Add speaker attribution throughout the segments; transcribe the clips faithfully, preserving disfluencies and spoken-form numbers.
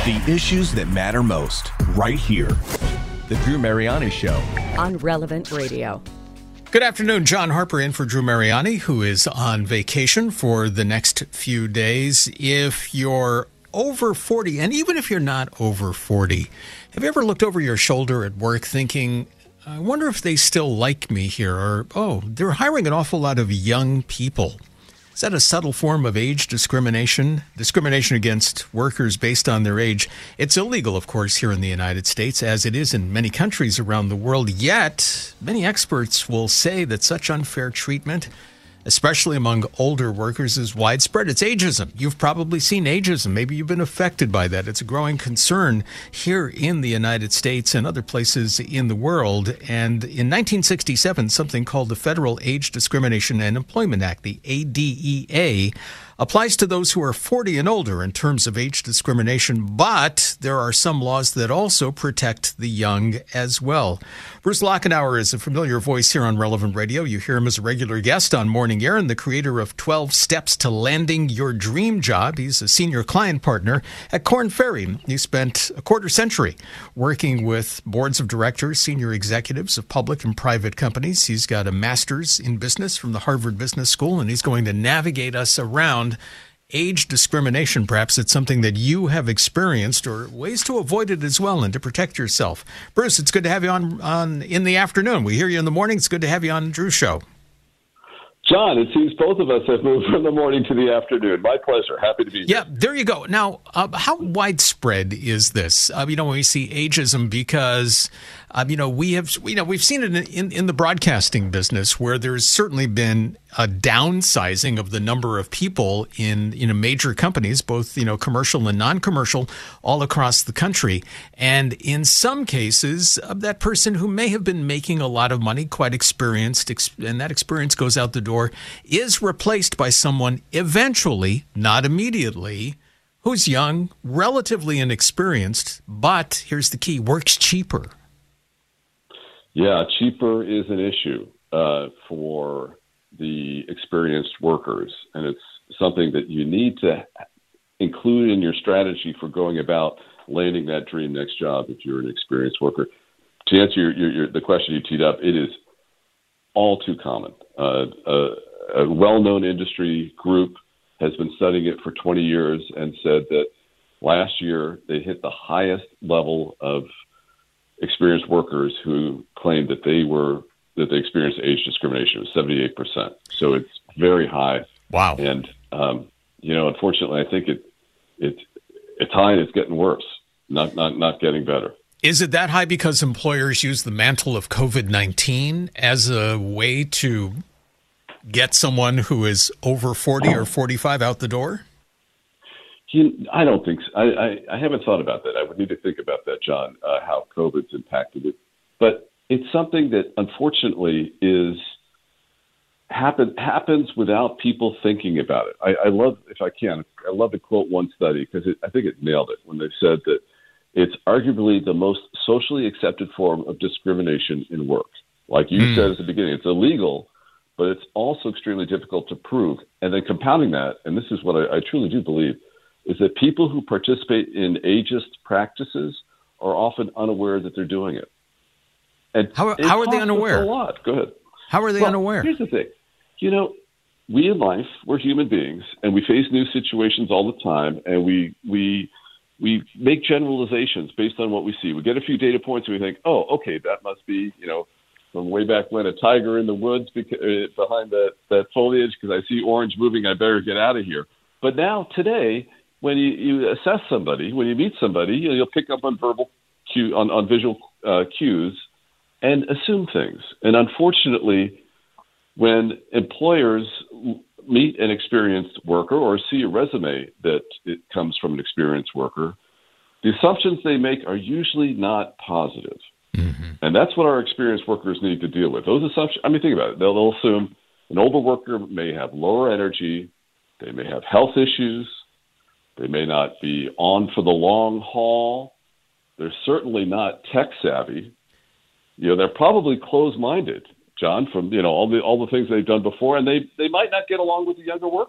Speaker 1: The issues that matter most, right here. The Drew Mariani Show.
Speaker 2: On Relevant Radio.
Speaker 3: Good afternoon. John Harper in for Drew Mariani, who is on vacation for the next few days. If you're over forty, and even if you're not over forty, have you ever looked over your shoulder at work thinking, I wonder if they still like me here, or, oh, they're hiring an awful lot of young people. Is that a subtle form of age discrimination? Discrimination against workers based on their age. It's illegal, of course, here in the United States, as it is in many countries around the world. Yet, many experts will say that such unfair treatment, especially among older workers, is widespread. It's ageism. You've probably seen ageism. Maybe you've been affected by that. It's a growing concern here in the United States and other places in the world. And in nineteen sixty-seven, something called the Federal Age Discrimination and Employment Act, the A D E A, applies to those who are forty and older in terms of age discrimination, but there are some laws that also protect the young as well. Bruce Lochenauer is a familiar voice here on Relevant Radio. You hear him as a regular guest on Morning Air and the creator of twelve Steps to Landing Your Dream Job. He's a senior client partner at Korn Ferry. He spent a quarter century working with boards of directors, senior executives of public and private companies. He's got a master's in business from the Harvard Business School, and he's going to navigate us around age discrimination. Perhaps it's something that you have experienced, or ways to avoid it as well and to protect yourself. Bruce, it's good to have you on, on in the afternoon. We hear you in the morning. It's good to have you on Drew's show.
Speaker 4: John, it seems both of us have moved from the morning to the afternoon. My pleasure. Happy to be here.
Speaker 3: Yeah, there you go. Now, uh, how widespread is this? Uh, you know, when we see ageism, because uh, you know we have, you know, we've seen it in, in in the broadcasting business, where there's certainly been a downsizing of the number of people in you know major companies, both you know commercial and non-commercial, all across the country. And in some cases, uh, that person who may have been making a lot of money, quite experienced, ex- and that experience goes out the door, is replaced by someone eventually, not immediately, who's young, relatively inexperienced, but here's the key, works cheaper.
Speaker 4: Yeah, cheaper is an issue uh, for the experienced workers, and it's something that you need to include in your strategy for going about landing that dream next job if you're an experienced worker. To answer your, your, your, the question you teed up, it is all too common. Uh, a, a well-known industry group has been studying it for twenty years and said that last year they hit the highest level of experienced workers who claimed that they were that they experienced age discrimination. It was seventy-eight percent. So it's very high.
Speaker 3: Wow.
Speaker 4: And um, you know, unfortunately, I think it it it's high and it's getting worse, not not not getting better.
Speaker 3: Is it that high because employers use the mantle of COVID nineteen as a way to get someone who is over forty or forty-five out the door?
Speaker 4: You, I don't think so. I, I, I haven't thought about that. I would need to think about that, John, uh, how COVID's impacted it. But it's something that, unfortunately, is happen, happens without people thinking about it. I, I love, if I can, I love to quote one study because I think it nailed it when they said that it's arguably the most socially accepted form of discrimination in work. Like you mm. said at the beginning, it's illegal, but it's also extremely difficult to prove. And then compounding that, and this is what I, I truly do believe, is that people who participate in ageist practices are often unaware that they're doing it. And
Speaker 3: how, how are they unaware?
Speaker 4: A lot. Go ahead.
Speaker 3: How are they
Speaker 4: well,
Speaker 3: unaware?
Speaker 4: Here's the thing. You know, we in life, we're human beings, and we face new situations all the time, and we we we make generalizations based on what we see. We get a few data points, and we think, oh, okay, that must be, you know, from way back when, a tiger in the woods beca- uh, behind that, that foliage, because I see orange moving, I better get out of here. But now, today, when you, you assess somebody, when you meet somebody, you know, you'll pick up on verbal cue, on, on visual uh, cues and assume things. And unfortunately, when employers meet an experienced worker or see a resume that it comes from an experienced worker, the assumptions they make are usually not positive. Mm-hmm. And that's what our experienced workers need to deal with. Those assumptions, I mean, think about it. They'll, they'll assume an older worker may have lower energy, they may have health issues, they may not be on for the long haul, they're certainly not tech savvy. You know, they're probably closed-minded, John, from, you know, all the all the things they've done before, and they, they might not get along with the younger workers.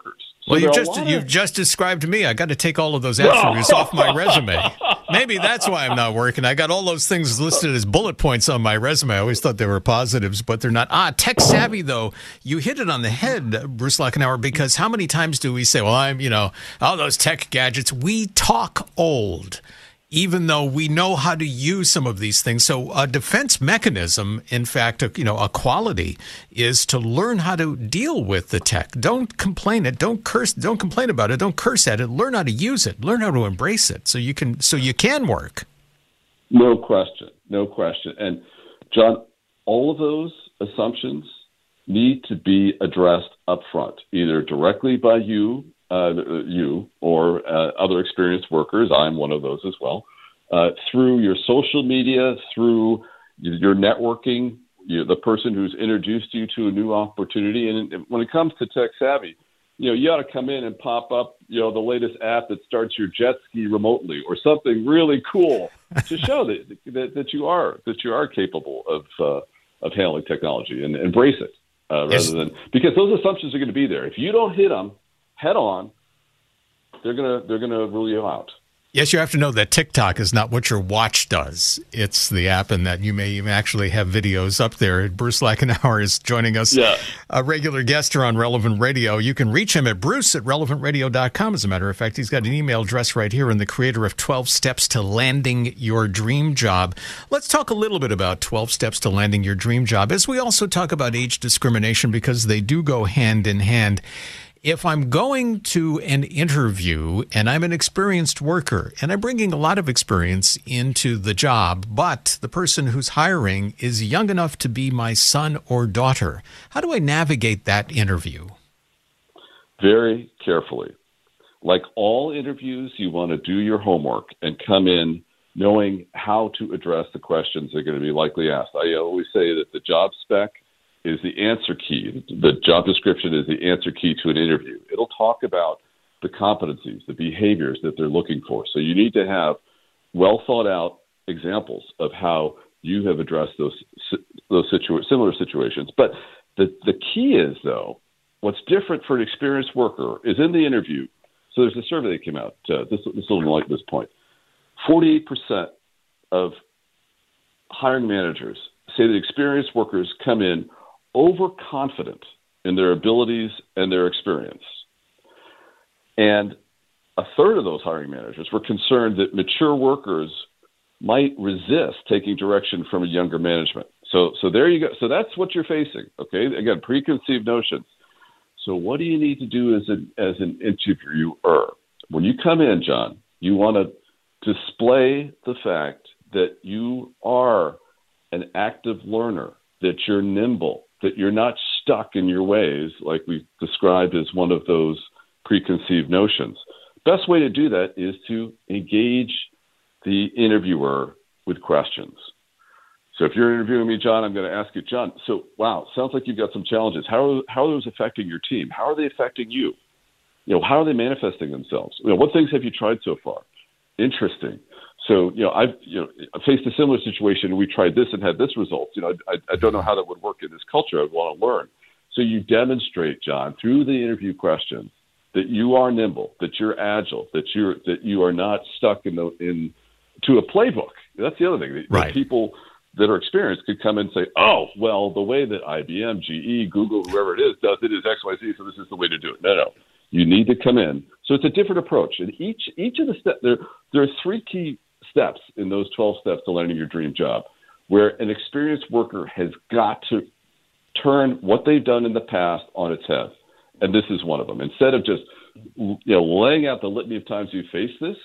Speaker 4: So
Speaker 3: well, you
Speaker 4: there are a
Speaker 3: just
Speaker 4: lot
Speaker 3: you've
Speaker 4: of-
Speaker 3: just described me. I got to take all of those attributes off my resume. Maybe that's why I'm not working. I got all those things listed as bullet points on my resume. I always thought they were positives, but they're not. Ah, tech savvy, though. You hit it on the head, Bruce Lachenauer, because how many times do we say, well, I'm, you know, all those tech gadgets. We talk old, even though we know how to use some of these things. So a defense mechanism, in fact, a, you know, a quality is to learn how to deal with the tech. Don't complain it. Don't curse. Don't complain about it. Don't curse at it. Learn how to use it. Learn how to embrace it so you can so you can work.
Speaker 4: No question. No question. And John, all of those assumptions need to be addressed up front, either directly by you, uh, you or uh, other experienced workers. I'm one of those as well. Uh, through your social media, through your networking, you know, the person who's introduced you to a new opportunity. And, and when it comes to tech savvy, you know, you ought to come in and pop up, you know, the latest app that starts your jet ski remotely or something really cool to show that, that that you are that you are capable of uh, of handling technology and embrace it uh, rather
Speaker 3: Yes.
Speaker 4: than because those assumptions are going to be there. If you don't hit them head on, they're gonna they're gonna rule you out.
Speaker 3: Yes, you have to know that TikTok is not what your watch does. It's the app, and that you may even actually have videos up there. Bruce Lachenauer is joining us,
Speaker 4: Yeah.
Speaker 3: a regular guest here on Relevant Radio. You can reach him at bruce at relevant radio dot com. As a matter of fact, he's got an email address right here, and the creator of twelve Steps to Landing Your Dream Job. Let's talk a little bit about twelve Steps to Landing Your Dream Job, as we also talk about age discrimination, because they do go hand in hand. If I'm going to an interview and I'm an experienced worker and I'm bringing a lot of experience into the job, but the person who's hiring is young enough to be my son or daughter, how do I navigate that interview?
Speaker 4: Very carefully. Like all interviews, you want to do your homework and come in knowing how to address the questions that are going to be likely asked. I always say that the job spec is the answer key. The job description is the answer key to an interview. It'll talk about the competencies, the behaviors that they're looking for. So you need to have well thought out examples of how you have addressed those those situa- similar situations. But the, the key is, though, what's different for an experienced worker is in the interview. So there's a survey that came out. Uh, this this will like this point. forty-eight percent of hiring managers say that experienced workers come in overconfident in their abilities and their experience. And a third of those hiring managers were concerned that mature workers might resist taking direction from a younger management. So so there you go. So that's what you're facing, okay? Again, preconceived notions. So what do you need to do as an, as an interviewer? When you come in, John, you want to display the fact that you are an active learner, that you're nimble, that you're not stuck in your ways, like we described as one of those preconceived notions. Best way to do that is to engage the interviewer with questions. So if you're interviewing me, John, I'm going to ask you, John, so, wow, sounds like you've got some challenges. How are, how are those affecting your team? How are they affecting you? You know, how are they manifesting themselves? You know, what things have you tried so far? Interesting. So, you know, I've you know faced a similar situation, and we tried this and had this result. You know, I, I don't know how that would work in this culture. I want to learn. So you demonstrate, John, through the interview questions, that you are nimble, that you're agile, that you're that you are not stuck in the in to a playbook. That's the other thing. That,
Speaker 3: Right.
Speaker 4: that people that are experienced could come in and say, "Oh, well, the way that I B M, G E, Google, whoever it is does it is X, Y, Z. So this is the way to do it." No, no. You need to come in. So it's a different approach, and each each of the steps there there are three key steps in those twelve steps to landing your dream job, where an experienced worker has got to turn what they've done in the past on its head. And this is one of them. Instead of just you know laying out the litany of times you face this,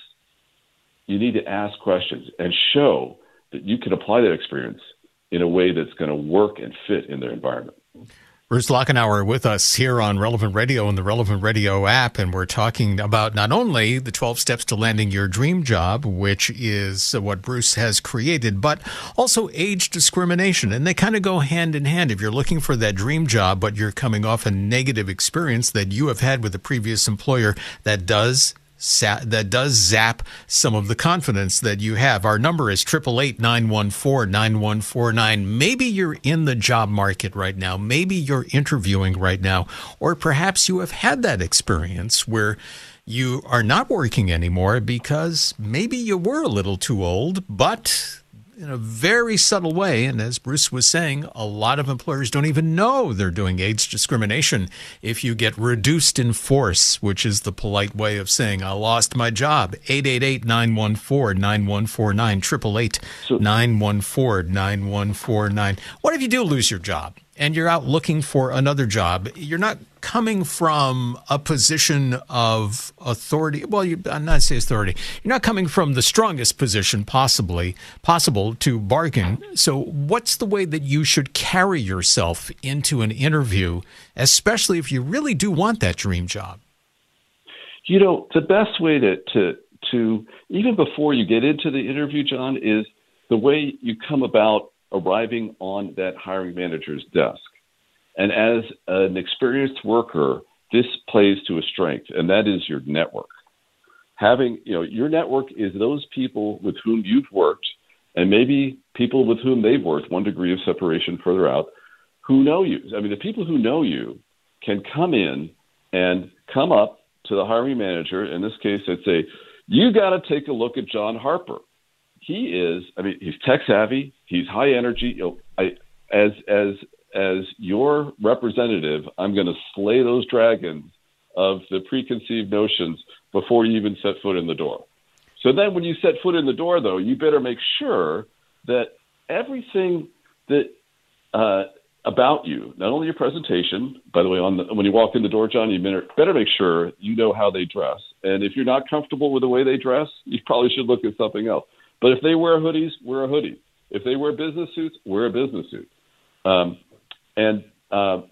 Speaker 4: you need to ask questions and show that you can apply that experience in a way that's going to work and fit in their environment.
Speaker 3: Bruce Lachenauer with us here on Relevant Radio and the Relevant Radio app, and we're talking about not only the twelve Steps to Landing Your Dream Job, which is what Bruce has created, but also age discrimination. And they kind of go hand in hand. If you're looking for that dream job, but you're coming off a negative experience that you have had with a previous employer that does that does zap some of the confidence that you have. Our number is eight eight eight, nine one four, nine one four nine. Maybe you're in the job market right now. Maybe you're interviewing right now. Or perhaps you have had that experience where you are not working anymore because maybe you were a little too old, but in a very subtle way, and as Bruce was saying, a lot of employers don't even know they're doing age discrimination if you get reduced in force, which is the polite way of saying, I lost my job. eight eight eight, nine one four, nine one four nine, eight eight eight, nine one four, nine one four nine. What if you do lose your job and you're out looking for another job? You're not coming from a position of authority. Well, you, I'm not say authority. You're not coming from the strongest position possibly possible to bargain. So what's the way that you should carry yourself into an interview, especially if you really do want that dream job?
Speaker 4: You know, the best way to, to, to even before you get into the interview, John, is the way you come about arriving on that hiring manager's desk. And as an experienced worker, this plays to a strength, and that is your network. Having, you know, your network is those people with whom you've worked, and maybe people with whom they've worked, one degree of separation further out, who know you. I mean, the people who know you can come in and come up to the hiring manager, in this case, and say, you got to take a look at John Harper. He is, I mean, he's tech savvy, he's high energy. You know, I, as, as, As your representative, I'm going to slay those dragons of the preconceived notions before you even set foot in the door. So then when you set foot in the door, though, you better make sure that everything that uh, about you, not only your presentation, by the way, on the, when you walk in the door, John, you better make sure you know how they dress. And if you're not comfortable with the way they dress, you probably should look at something else. But if they wear hoodies, wear a hoodie. If they wear business suits, wear a business suit. Um, And uh,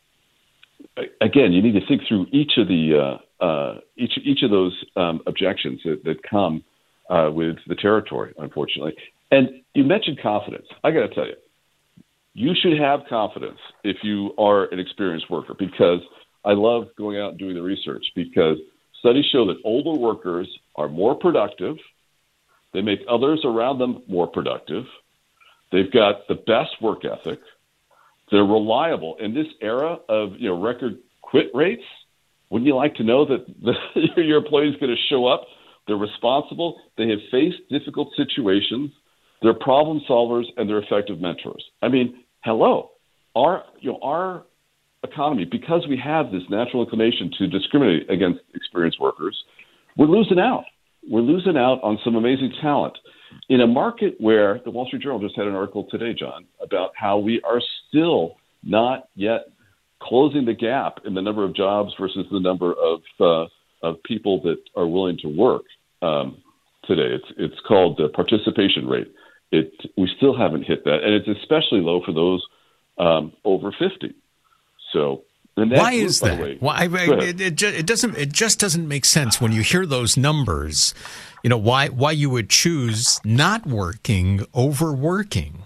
Speaker 4: again, you need to think through each of the uh, uh, each each of those um, objections that, that come uh, with the territory, unfortunately. And you mentioned confidence. I got to tell you, you should have confidence if you are an experienced worker, because I love going out and doing the research, because studies show that older workers are more productive. They make others around them more productive. They've got the best work ethic. They're reliable. In this era of, you know, record quit rates, wouldn't you like to know that the, your employee is going to show up? They're responsible. They have faced difficult situations. They're problem solvers, and they're effective mentors. I mean, hello, our you know our economy, because we have this natural inclination to discriminate against experienced workers, we're losing out. We're losing out on some amazing talent. In a market where the Wall Street Journal just had an article today, John, about how we are still not yet closing the gap in the number of jobs versus the number of uh, of people that are willing to work um, today. It's it's called the participation rate. It we still haven't hit that, and it's especially low for those um, over fifty. So.
Speaker 3: Why group, is that? Way, Why it, it, just, it doesn't? It just doesn't make sense when you hear those numbers. You know why? Why you would choose not working over working?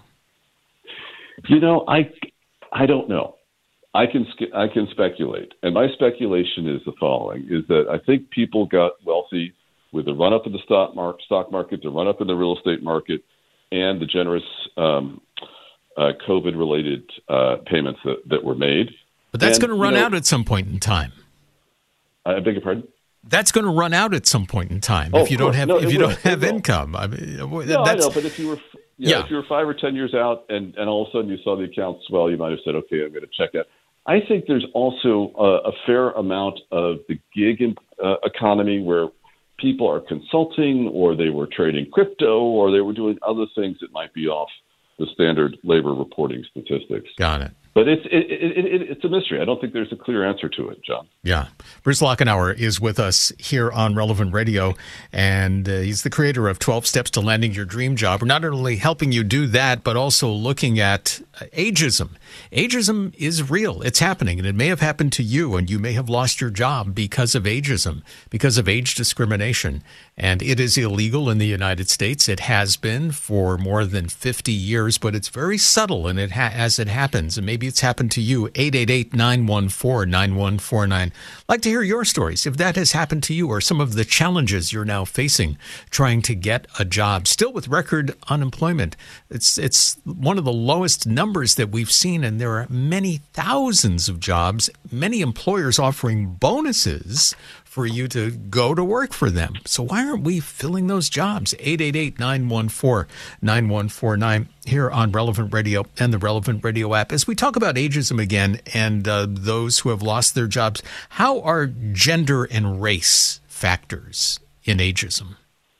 Speaker 4: You know, I I don't know. I can I can speculate, and my speculation is the following: is that I think people got wealthy with the run up in the stock market, stock market, the run up in the real estate market, and the generous um, uh, COVID related uh, payments that, that were made.
Speaker 3: But that's
Speaker 4: and,
Speaker 3: going to run
Speaker 4: you know,
Speaker 3: out at some point in time.
Speaker 4: I beg your pardon?
Speaker 3: That's going to run out at some point in time
Speaker 4: oh,
Speaker 3: if you don't have
Speaker 4: no,
Speaker 3: if you
Speaker 4: will.
Speaker 3: don't have income. I mean,
Speaker 4: no,
Speaker 3: that's,
Speaker 4: I know, but if you were you know,
Speaker 3: yeah.
Speaker 4: if you were five or ten years out and, and all of a sudden you saw the account swell, you might have said, "Okay, I'm going to check out." I think there's also a, a fair amount of the gig in, uh, economy where people are consulting, or they were trading crypto, or they were doing other things that might be off the standard labor reporting statistics.
Speaker 3: Got it.
Speaker 4: But it's it, it, it, it's a mystery. I don't think there's a clear answer to it, John.
Speaker 3: Yeah. Bruce Lochenauer is with us here on Relevant Radio, and uh, he's the creator of twelve Steps to Landing Your Dream Job. We're not only helping you do that, but also looking at uh, ageism. Ageism is real. It's happening, and it may have happened to you, and you may have lost your job because of ageism, because of age discrimination. And it is illegal in the United States. It has been for more than fifty years, but it's very subtle, and it ha- as it happens, and maybe Maybe it's happened to you. eight eight eight, nine one four, nine one four nine. I'd like to hear your stories, if that has happened to you, or some of the challenges you're now facing trying to get a job. Still with record unemployment. It's, it's one of the lowest numbers that we've seen, and there are many thousands of jobs, many employers offering bonuses for you to go to work for them. So why aren't we filling those jobs? eight eight eight, nine one four, nine one four nine here on Relevant Radio and the Relevant Radio app. As we talk about ageism again and uh, those who have lost their jobs, how are gender and race factors in ageism?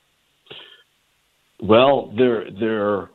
Speaker 4: Well, they're, they're,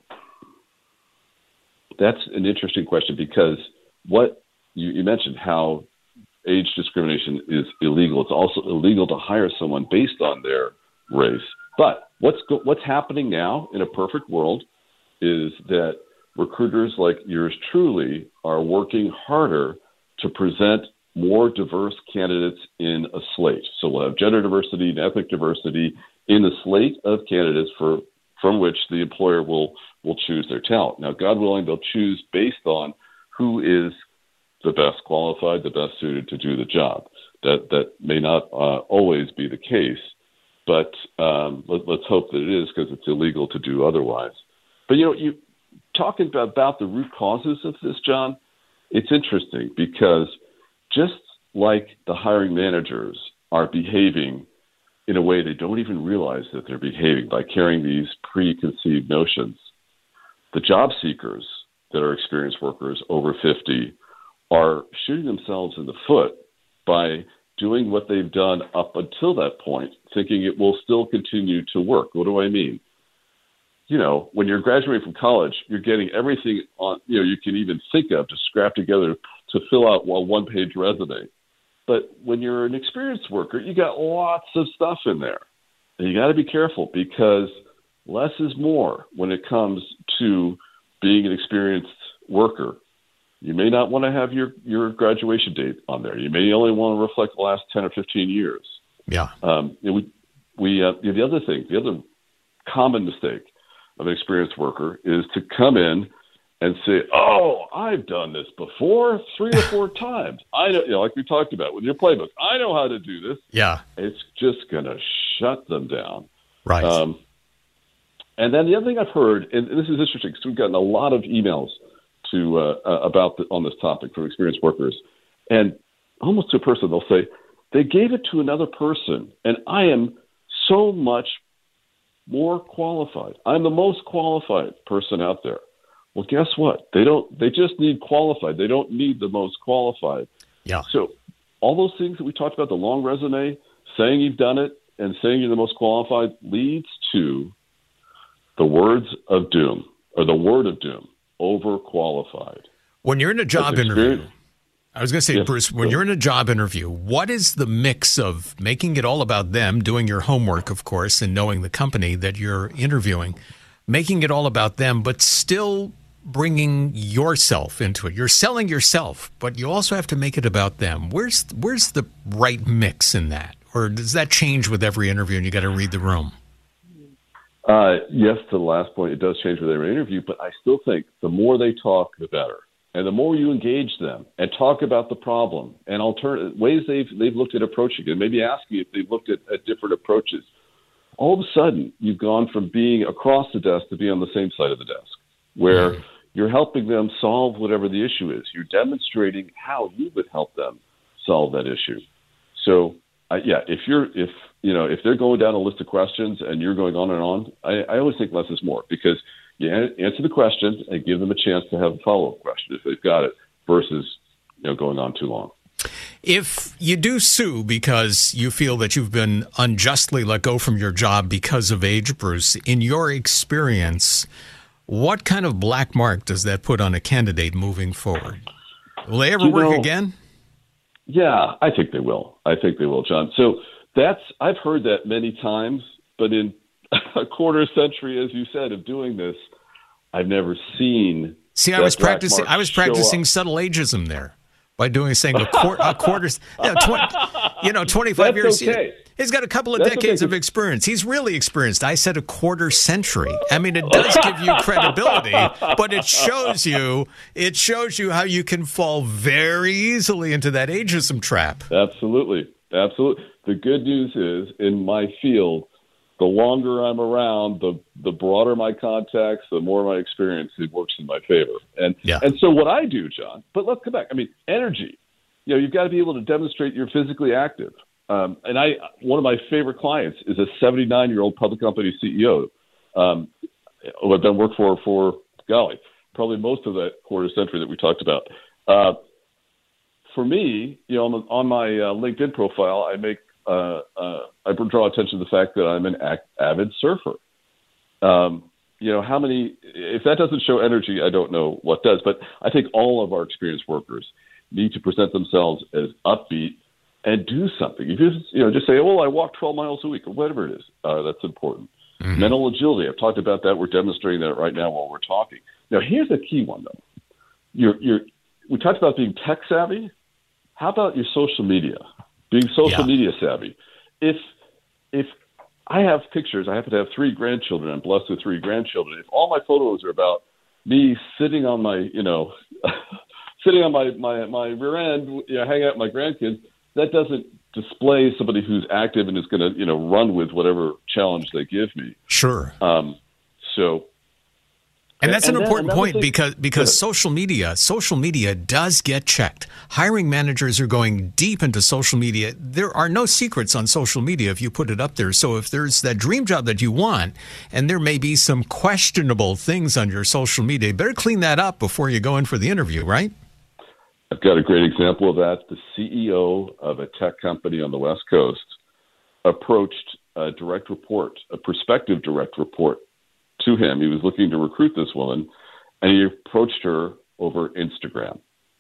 Speaker 4: that's an interesting question, because what you, you mentioned how age discrimination is illegal. It's also illegal to hire someone based on their race. But what's go- what's happening now in a perfect world is that recruiters like yours truly are working harder to present more diverse candidates in a slate. So we'll have gender diversity and ethnic diversity in the slate of candidates for from which the employer will will choose their talent. Now, God willing, they'll choose based on who is the best qualified, the best suited to do the job. That that may not uh, always be the case, but um, let, let's hope that it is, because it's illegal to do otherwise. But, you know, you talking about, about the root causes of this, John, it's interesting, because just like the hiring managers are behaving in a way they don't even realize that they're behaving by carrying these preconceived notions, the job seekers that are experienced workers over fifty are shooting themselves in the foot by doing what they've done up until that point, thinking it will still continue to work. What do I mean? You know, when you're graduating from college, you're getting everything on, you know, you can even think of to scrap together to fill out a one-page resume. But when you're an experienced worker, you got lots of stuff in there. And you got to be careful, because less is more when it comes to being an experienced worker. You may not want to have your, your graduation date on there. You may only want to reflect the last ten or fifteen years.
Speaker 3: Yeah.
Speaker 4: Um, you know, we, we, uh, you know, the other thing, the other common mistake of an experienced worker is to come in and say, oh, I've done this before three or four times. I know, you know, like we talked about with your playbook, I know how to do this.
Speaker 3: Yeah.
Speaker 4: It's just going to shut them down.
Speaker 3: Right.
Speaker 4: Um, and then the other thing I've heard, and this is interesting because we've gotten a lot of emails to uh, uh, about the, on this topic from experienced workers, and almost to a person, they'll say, they gave it to another person, and I am so much more qualified. I'm the most qualified person out there. Well, guess what? They don't. They just need qualified. They don't need the most qualified.
Speaker 3: Yeah.
Speaker 4: So all those things that we talked about, the long resume, saying you've done it, and saying you're the most qualified, leads to the words of doom, or the word of doom, overqualified.
Speaker 3: When you're in a job interview, I was going to say,
Speaker 4: yes,
Speaker 3: Bruce, when you're in a job interview, what is the mix of making it all about them, doing your homework, of course, and knowing the company that you're interviewing, making it all about them, but still bringing yourself into it? You're selling yourself, but you also have to make it about them. Where's where's the right mix in that? Or does that change with every interview and you got to read the room?
Speaker 4: Uh, yes, to the last point, it does change with every interview, but I still think the more they talk, the better. And the more you engage them and talk about the problem and alternative ways they've they've looked at approaching it, maybe asking if they've looked at, at different approaches, all of a sudden you've gone from being across the desk to being on the same side of the desk, where mm-hmm. you're helping them solve whatever the issue is. You're demonstrating how you would help them solve that issue. So, uh, yeah, if you're if you know if they're going down a list of questions and you're going on and on, I, I always think less is more, because you answer the question and give them a chance to have a follow-up question if they've got it, versus you know going on too long.
Speaker 3: If you do sue because you feel that you've been unjustly let go from your job because of age, Bruce, in your experience, what kind of black mark does that put on a candidate moving forward? Will they ever
Speaker 4: you
Speaker 3: work
Speaker 4: know,
Speaker 3: again?
Speaker 4: Yeah, I think they will. I think they will, John. So that's I've heard that many times, but in a quarter century, as you said, of doing this, I've never seen.
Speaker 3: See, I was practicing. I was practicing subtle ageism there By doing saying a quarter, a quarter, you know, twenty, you know, twenty-five
Speaker 4: That's
Speaker 3: years.
Speaker 4: okay.
Speaker 3: He's got a couple of
Speaker 4: That's
Speaker 3: decades
Speaker 4: okay.
Speaker 3: of experience. He's really experienced. I said a quarter century. I mean, it does give you credibility, but it shows you, it shows you how you can fall very easily into that ageism trap.
Speaker 4: Absolutely. Absolutely. The good news is, in my field, the longer I'm around, the the broader my contacts, the more my experience, it works in my favor. And
Speaker 3: Yeah.
Speaker 4: and so what I do, John, but let's come back. I mean, energy. You know, you've got to be able to demonstrate you're physically active. Um, and I, one of my favorite clients is a seventy-nine-year-old public company C E O um, who I've done work for for, golly, probably most of that quarter century that we talked about. Uh, for me, you know, on, the, on my uh, LinkedIn profile, I make uh, uh, I draw attention to the fact that I'm an act, avid surfer. Um, you know, how many? If that doesn't show energy, I don't know what does. But I think all of our experienced workers need to present themselves as upbeat and do something. If you just, you know, just say, "Oh, I walk twelve miles a week," or whatever it is, uh, that's important. Mm-hmm. Mental agility. I've talked about that. We're demonstrating that right now while we're talking. Now, here's a key one, though. You're, you're, we talked about being tech savvy. How about your social media? Being social
Speaker 3: Yeah.
Speaker 4: media savvy. If if I have pictures, I happen to have three grandchildren. I'm blessed with three grandchildren. If all my photos are about me sitting on my, you know, sitting on my, my, my rear end, you know, hanging out with my grandkids, that doesn't display somebody who's active and is going to, you know, run with whatever challenge they give me.
Speaker 3: Sure.
Speaker 4: Um, so.
Speaker 3: And that's
Speaker 4: and
Speaker 3: an
Speaker 4: then
Speaker 3: important
Speaker 4: another
Speaker 3: point
Speaker 4: thing-
Speaker 3: because because social media, social media does get checked. Hiring managers are going deep into social media. There are no secrets on social media if you put it up there. So if there's that dream job that you want, and there may be some questionable things on your social media, you better clean that up before you go in for the interview, right?
Speaker 4: I've got a great example of that. The C E O of a tech company on the West Coast approached a direct report, a prospective direct report to him. He was looking to recruit this woman, and he approached her over Instagram.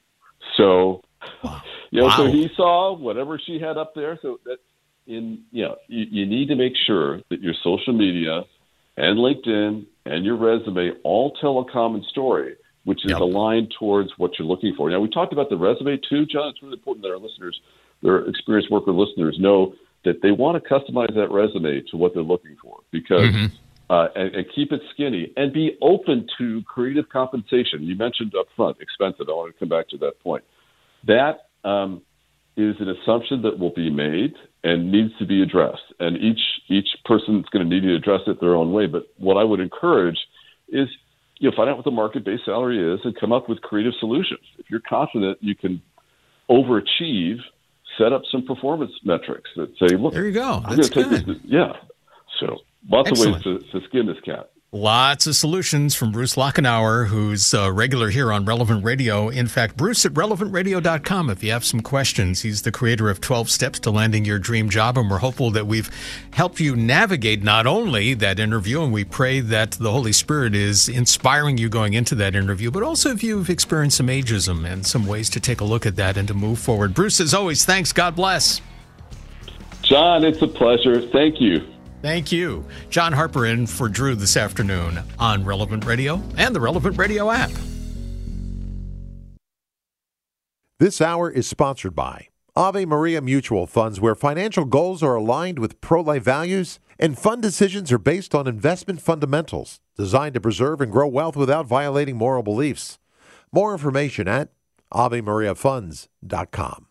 Speaker 4: So,
Speaker 3: Wow.
Speaker 4: you know,
Speaker 3: Wow.
Speaker 4: so he saw whatever she had up there. So that in, you know, you, you need to make sure that your social media and LinkedIn and your resume all tell a common story, which is
Speaker 3: Yep.
Speaker 4: aligned towards what you're looking for. Now, we talked about the resume too, John. It's really important that our listeners, their experienced worker listeners, know that they want to customize that resume to what they're looking for, because
Speaker 3: Mm-hmm.
Speaker 4: uh, and, and keep it skinny and be open to creative compensation. You mentioned up front, expensive. I want to come back to that point. That um, is an assumption that will be made and needs to be addressed. And each each person is going to need to address it their own way. But what I would encourage is, you know, find out what the market-based salary is and come up with creative solutions. If you're confident you can overachieve, set up some performance metrics that say, look,
Speaker 3: There you go.
Speaker 4: I'm
Speaker 3: That's
Speaker 4: gonna take
Speaker 3: good.
Speaker 4: this. Yeah. So lots
Speaker 3: Excellent.
Speaker 4: of ways to, to skin this cat.
Speaker 3: Lots of solutions from Bruce Lochenauer, who's uh, regular here on Relevant Radio. In fact, Bruce at relevant radio dot com if you have some questions. He's the creator of twelve Steps to Landing Your Dream Job, and we're hopeful that we've helped you navigate not only that interview, and we pray that the Holy Spirit is inspiring you going into that interview, but also if you've experienced some ageism and some ways to take a look at that and to move forward. Bruce, as always, thanks. God bless.
Speaker 4: John, it's a pleasure. Thank you.
Speaker 3: Thank you. John Harper in for Drew this afternoon on Relevant Radio and the Relevant Radio app.
Speaker 5: This hour is sponsored by Ave Maria Mutual Funds, where financial goals are aligned with pro-life values and fund decisions are based on investment fundamentals designed to preserve and grow wealth without violating moral beliefs. More information at ave maria funds dot com.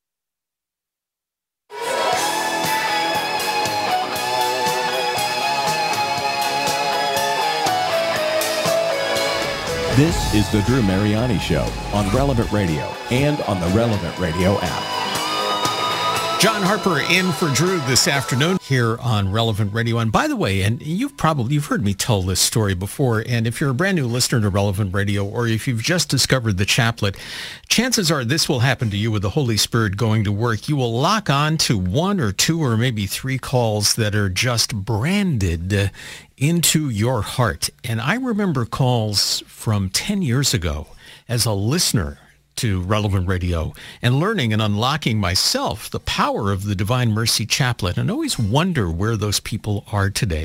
Speaker 1: This is the Drew Mariani Show on Relevant Radio and on the Relevant Radio app.
Speaker 3: John Harper in for Drew this afternoon here on Relevant Radio. And by the way, and you've probably you've heard me tell this story before, and if you're a brand new listener to Relevant Radio, or if you've just discovered the chaplet, chances are this will happen to you with the Holy Spirit going to work. You will lock on to one or two or maybe three calls that are just branded into your heart. And I remember calls from ten years ago as a listener to Relevant Radio and learning and unlocking myself the power of the Divine Mercy Chaplet, and always wonder where those people are today.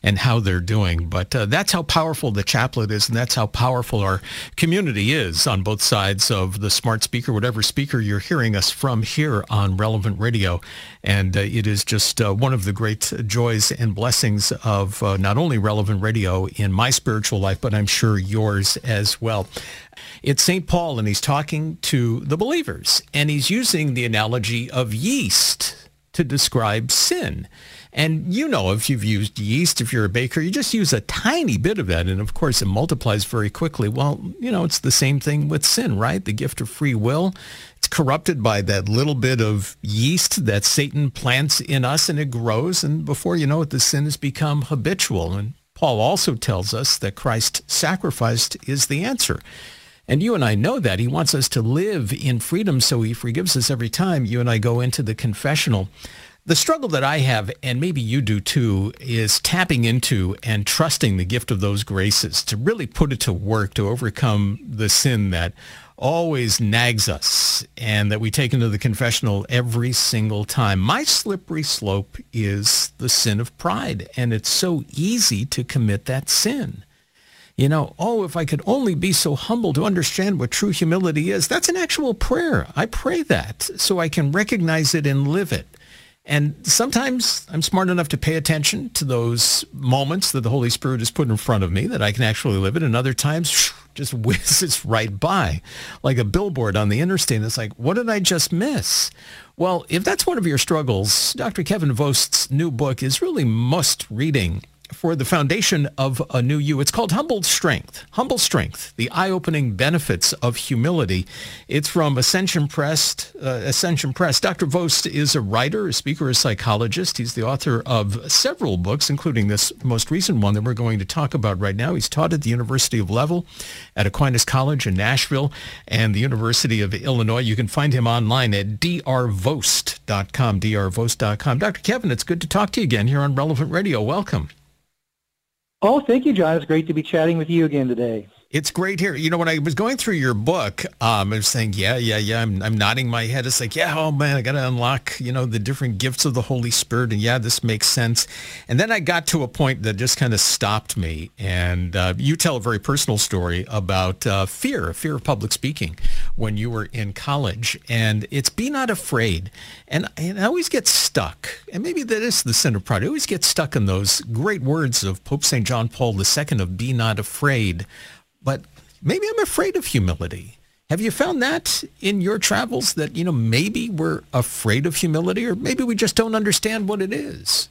Speaker 3: and how they're doing. But uh, that's how powerful the chaplet is, and that's how powerful our community is on both sides of the smart speaker, whatever speaker you're hearing us from here on Relevant Radio. And uh, it is just uh, one of the great joys and blessings of uh, not only Relevant Radio in my spiritual life, but I'm sure yours as well. It's Saint Paul, and he's talking to the believers, and he's using the analogy of yeast to describe sin. And you know, if you've used yeast, if you're a baker, you just use a tiny bit of that, and of course it multiplies very quickly. Well, you know, it's the same thing with sin, right? The gift of free will. It's corrupted by that little bit of yeast that Satan plants in us, and it grows, and before you know it, the sin has become habitual. And Paul also tells us that Christ's sacrifice is the answer. And you and I know that. He wants us to live in freedom, so he forgives us every time you and I go into the confessional. The struggle that I have, and maybe you do too, is tapping into and trusting the gift of those graces, to really put it to work, to overcome the sin that always nags us and that we take into the confessional every single time. My slippery slope is the sin of pride, and it's so easy to commit that sin. You know, oh, if I could only be so humble to understand what true humility is. That's an actual prayer. I pray that so I can recognize it and live it. And sometimes I'm smart enough to pay attention to those moments that the Holy Spirit has put in front of me, that I can actually live it. And other times, just whizzes right by like a billboard on the interstate. It's like, what did I just miss? Well, if that's one of your struggles, Doctor Kevin Vost's new book is really must reading for the foundation of a new you. It's called Humble Strength. Humble Strength, the eye-opening benefits of humility. It's from Ascension Press. Uh, Ascension Press. Doctor Vost is a writer, a speaker, a psychologist. He's the author of several books, including this most recent one that we're going to talk about right now. He's taught at the University of Level, at Aquinas College in Nashville, and the University of Illinois. You can find him online at d r vost dot com, d r vost dot com. Doctor Kevin, it's good to talk to you again here on Relevant Radio. Welcome.
Speaker 6: Oh, thank you, John. It's great to be chatting with you again today.
Speaker 3: It's great here. You know, when I was going through your book, um, I was saying, yeah, yeah, yeah. I'm, I'm nodding my head. It's like, yeah, oh man, I got to unlock, you know, the different gifts of the Holy Spirit. And yeah, this makes sense. And then I got to a point that just kind of stopped me. And uh, you tell a very personal story about uh, fear, fear of public speaking when you were in college. And it's be not afraid. And, and I always get stuck. And maybe that is the sin of pride. I always get stuck in those great words of Pope Saint John Paul the Second of be not afraid. But maybe I'm afraid of humility. Have you found that in your travels, that, you know, maybe we're afraid of humility, or maybe we just don't understand what it is?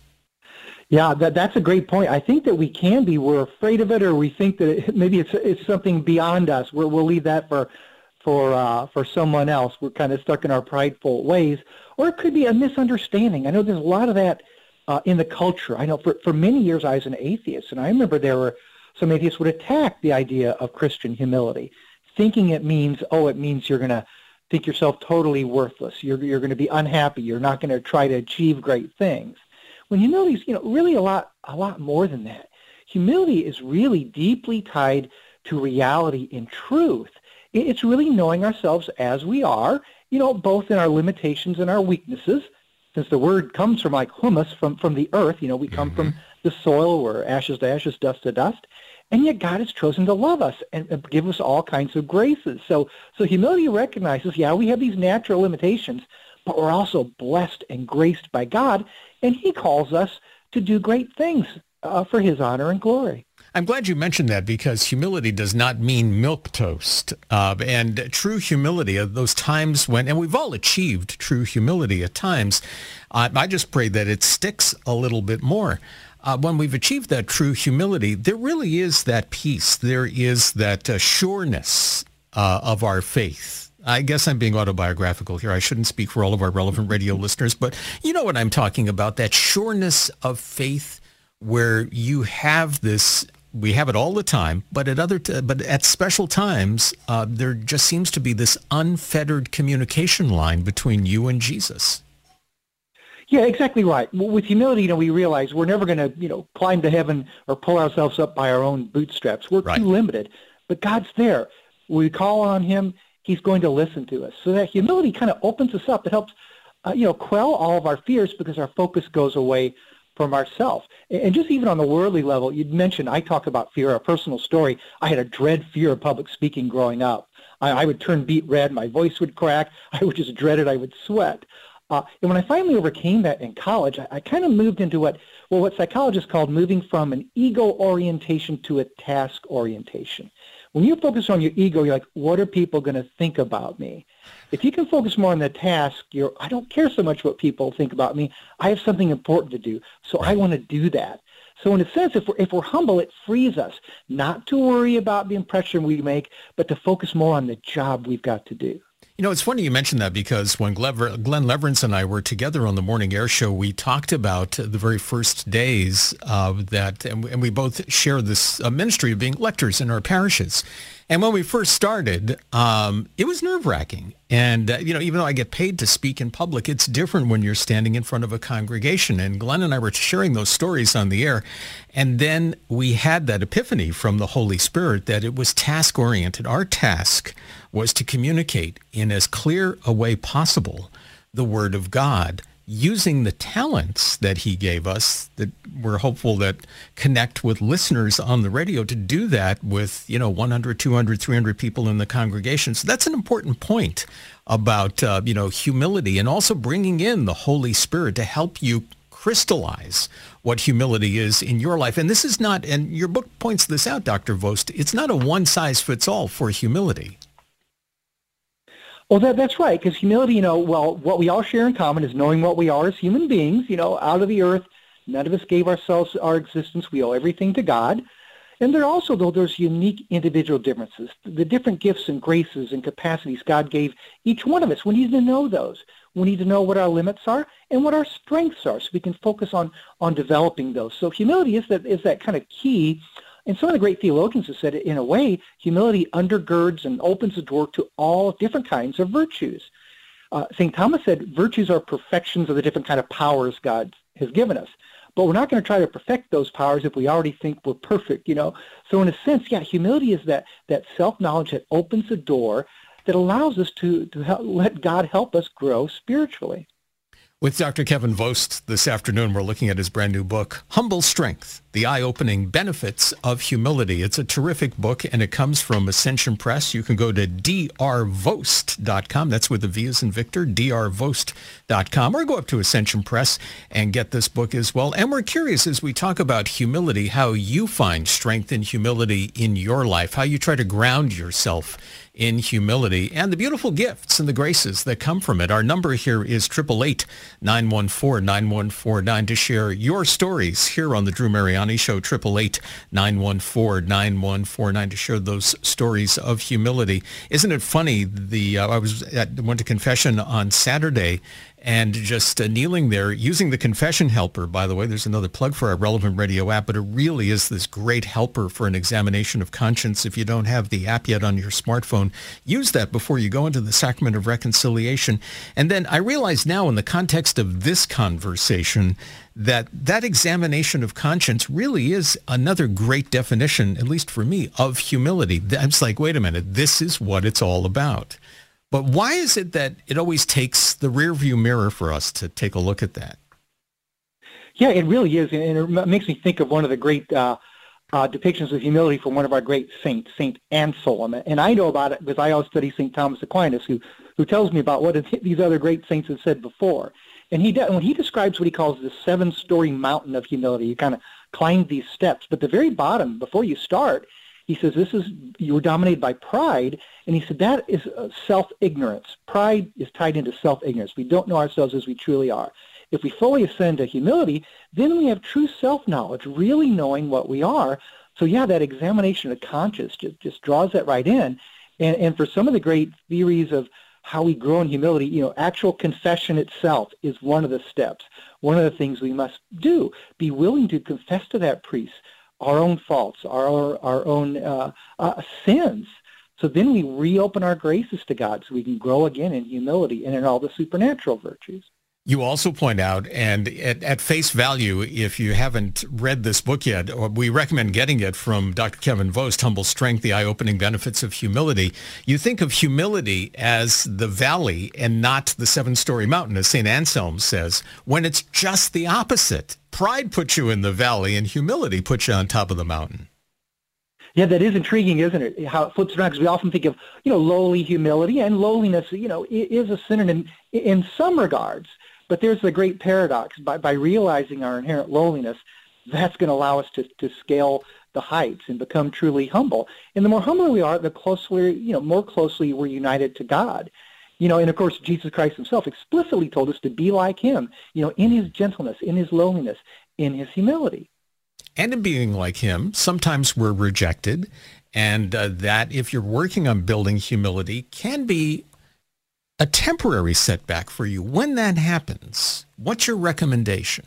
Speaker 6: Yeah, that, that's a great point. I think that we can be. We're afraid of it, or we think that it, maybe it's it's something beyond us. We're, we'll leave that for for uh, for someone else. We're kind of stuck in our prideful ways. Or it could be a misunderstanding. I know there's a lot of that uh, in the culture. I know for, for many years I was an atheist, and I remember there were some atheists would attack the idea of Christian humility, thinking it means, oh, it means you're going to think yourself totally worthless. You're you're going to be unhappy. You're not going to try to achieve great things. When humility is, you know, really a lot a lot more than that. Humility is really deeply tied to reality and truth. It's really knowing ourselves as we are, you know, both in our limitations and our weaknesses. Since the word comes from like humus, from, from the earth, you know, we come mm-hmm. from the soil, we're ashes to ashes, dust to dust. And yet God has chosen to love us and, and give us all kinds of graces. So so humility recognizes, yeah, we have these natural limitations, but we're also blessed and graced by God, and he calls us to do great things uh, for his honor and glory.
Speaker 3: I'm glad you mentioned that, because humility does not mean milquetoast. Uh, and true humility, uh, those times when, and we've all achieved true humility at times, uh, I just pray that it sticks a little bit more. Uh, when we've achieved that true humility, there really is that peace. There is that uh, sureness uh, of our faith. I guess I'm being autobiographical here. I shouldn't speak for all of our Relevant Radio listeners, but you know what I'm talking about, that sureness of faith where you have this, we have it all the time, but at other, t- but at special times, uh, there just seems to be this unfettered communication line between you and Jesus.
Speaker 6: Yeah, exactly right. With humility, you know, we realize we're never going to, you know, climb to heaven or pull ourselves up by our own bootstraps. We're right. too limited. But God's there. We call on him. He's going to listen to us. So that humility kind of opens us up. It helps, uh, you know, quell all of our fears, because our focus goes away from ourselves. And just even on the worldly level, you'd mentioned, I talk about fear, a personal story. I had a dread fear of public speaking growing up. I, I would turn beet red, my voice would crack, I would just dread it, I would sweat. Uh, and when I finally overcame that in college, I, I kind of moved into what, well, what psychologists call moving from an ego orientation to a task orientation. When you focus on your ego, you're like, what are people going to think about me? If you can focus more on the task, you're, I don't care so much what people think about me. I have something important to do, so I want to do that. So in a sense, if we're, if we're humble, it frees us not to worry about the impression we make, but to focus more on the job we've got to do.
Speaker 3: You know, it's funny you mentioned that because when Glenn Leverance and I were together on the Morning Air Show, we talked about the very first days of that, and we both shared this uh, ministry of being lectors in our parishes. And when we first started, um, it was nerve-wracking. And, uh, you know, even though I get paid to speak in public, it's different when you're standing in front of a congregation. And Glenn and I were sharing those stories on the air. And then we had that epiphany from the Holy Spirit that it was task-oriented. Our task was to communicate in as clear a way possible the Word of God, using the talents that he gave us that we're hopeful that connect with listeners on the radio to do that with, you know, one hundred, two hundred, three hundred people in the congregation. So that's an important point about, uh, you know, humility and also bringing in the Holy Spirit to help you crystallize what humility is in your life. And this is not, and your book points this out, Doctor Vost, it's not a one-size-fits-all for humility.
Speaker 6: Well, that, that's right, because humility, you know, well, what we all share in common is knowing what we are as human beings, you know, out of the earth. None of us gave ourselves our existence. We owe everything to God. And there also, though, there's unique individual differences. The different gifts and graces and capacities God gave each one of us. We need to know those. We need to know what our limits are and what our strengths are so we can focus on, on developing those. So humility is that is that kind of key. And some of the great theologians have said, in a way, humility undergirds and opens the door to all different kinds of virtues. Uh, Saint Thomas said virtues are perfections of the different kind of powers God has given us. But we're not going to try to perfect those powers if we already think we're perfect, you know. So in a sense, yeah, humility is that, that self-knowledge that opens the door that allows us to, to help, let God help us grow spiritually.
Speaker 3: With Doctor Kevin Vost this afternoon, we're looking at his brand new book, Humble Strength, The Eye-Opening Benefits of Humility. It's a terrific book, and it comes from Ascension Press. You can go to d r vost dot com. That's with the V as in Victor, d r vost dot com, or go up to Ascension Press and get this book as well. And we're curious, as we talk about humility, how you find strength and humility in your life, how you try to ground yourself in humility, and the beautiful gifts and the graces that come from it. Our number here is eight eight eight, nine one four, nine one four nine to share your stories here on the Drew Mariani Show. eight eight eight, nine one four, nine one four nine to share those stories of humility. Isn't it funny? The uh, I was at, went to confession on Saturday, and just uh, kneeling there, using the confession helper, by the way. There's another plug for our Relevant Radio app, but it really is this great helper for an examination of conscience. If you don't have the app yet on your smartphone, use that before you go into the Sacrament of Reconciliation. And then I realize now, in the context of this conversation, that that examination of conscience really is another great definition, at least for me, of humility. It's like, wait a minute, this is what it's all about. But why is it that it always takes the rearview mirror for us to take a look at that?
Speaker 6: Yeah, it really is. And it makes me think of one of the great uh, uh, depictions of humility from one of our great saints, Saint Anselm. And I know about it because I always study Saint Thomas Aquinas, who, who tells me about what these other great saints have said before. And he when he describes what he calls the seven-story mountain of humility, you kind of climb these steps. But the very bottom, before you start, he says, this is, you were dominated by pride, and he said that is self-ignorance. Pride is tied into self-ignorance. We don't know ourselves as we truly are. If we fully ascend to humility, then we have true self-knowledge, really knowing what we are. So yeah, that examination of conscience just, just draws that right in. And, and for some of the great theories of how we grow in humility, you know, actual confession itself is one of the steps. One of the things we must do, be willing to confess to that priest our own faults, our our own uh, uh, sins. So then we reopen our graces to God so we can grow again in humility and in all the supernatural virtues.
Speaker 3: You also point out, and at, at face value, if you haven't read this book yet, or we recommend getting it from Doctor Kevin Vost, Humble Strength, The Eye-Opening Benefits of Humility. You think of humility as the valley and not the seven-story mountain, as Saint Anselm says, when it's just the opposite. Pride puts you in the valley and humility puts you on top of the mountain.
Speaker 6: Yeah, that is intriguing, isn't it? How it flips around, because we often think of, you know, lowly humility, and lowliness, you know, is a synonym in some regards. But there's the great paradox. By, by realizing our inherent lowliness, that's going to allow us to, to scale the heights and become truly humble. And the more humble we are, the closer, you know, more closely we're united to God. You know, and of course, Jesus Christ himself explicitly told us to be like him, you know, in his gentleness, in his lowliness, in his humility.
Speaker 3: And in being like him, sometimes we're rejected. And uh, that, if you're working on building humility, can be a temporary setback for you. When that happens, what's your recommendation?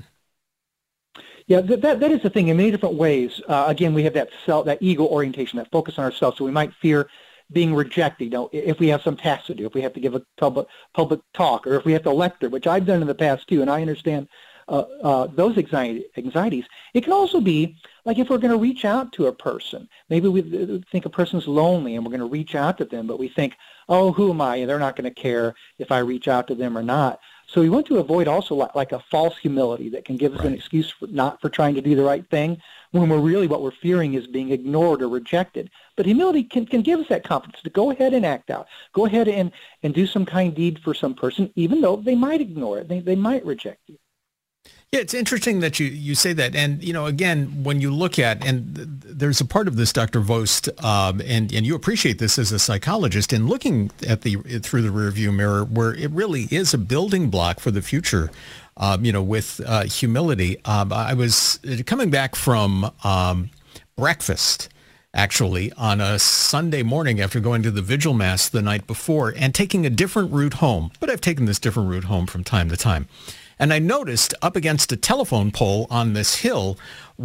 Speaker 6: Yeah, that that, that is the thing in many different ways. Uh, again, we have that self, that ego orientation, that focus on ourselves. So we might fear being rejected. You know, if we have some task to do, if we have to give a public public talk, or if we have to lecture, which I've done in the past too, and I understand uh, uh, those anxiety, anxieties. It can also be like if we're going to reach out to a person. Maybe we think a person's lonely and we're going to reach out to them, but we think, oh, who am I? They're not going to care if I reach out to them or not. So we want to avoid also like a false humility that can give us right. an excuse for not for trying to do the right thing, when we're really what we're fearing is being ignored or rejected. But humility can, can give us that confidence to go ahead and act out. Go ahead and, and do some kind deed for some person, even though they might ignore it. They, they might reject you.
Speaker 3: Yeah, it's interesting that you, you say that. And, you know, again, when you look at, and there's a part of this, Doctor Vost, um, and, and you appreciate this as a psychologist, in looking at the through the rearview mirror, where it really is a building block for the future, um, you know, with uh, humility. Um, I was coming back from um, breakfast, actually, on a Sunday morning after going to the Vigil Mass the night before and taking a different route home. But I've taken this different route home from time to time. And I noticed up against a telephone pole on this hill